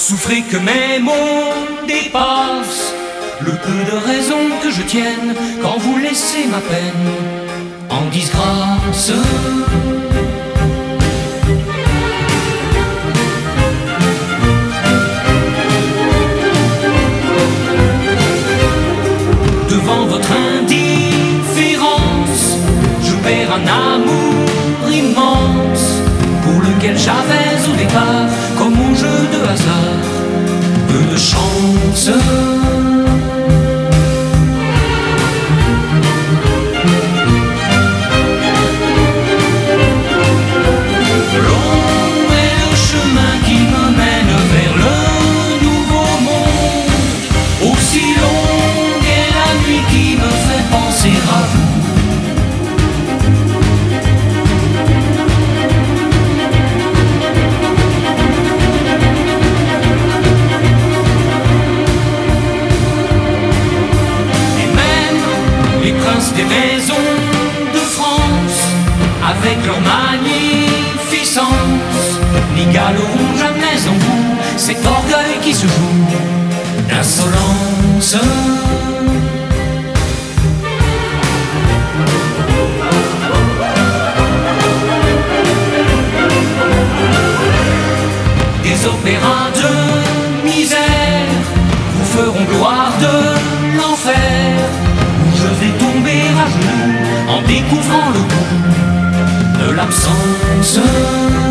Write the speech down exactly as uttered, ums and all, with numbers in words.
Souffrez que mes mots dépassent le peu de raison que je tienne quand vous laissez ma peine en disgrâce. Devant votre indifférence, je perds un amour immense pour lequel j'avais au départ, comme au jeu de hasard, peu de chance. Long est le chemin qui me mène vers le nouveau monde, aussi longue est la nuit qui me fait penser à vous. Des maisons de France, avec leur magnificence, n'égaleront jamais en vous cet orgueil qui se joue d'insolence. Des opéras de misère vous feront gloire de l'enfer, je vais tomber à genoux en découvrant le goût de l'absence.